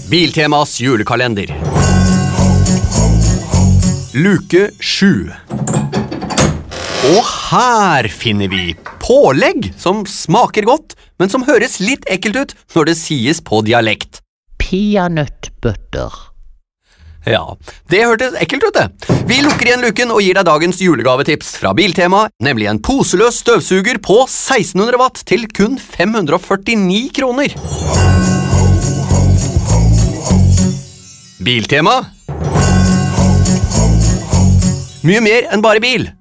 Biltemas julekalender. Luke 7. Og her finner vi pålegg som smaker godt, men som høres litt ekkelt ut når det sies på dialekt. Peanøttbøtter. Ja, det hørtes ekkelt ut det. Vi lukker igjen luken og gir deg dagens julegavetips fra Biltema, nemlig en poseløs støvsuger på 1600 watt til kun 549 kroner. Biltema. Mye mer enn bare bil.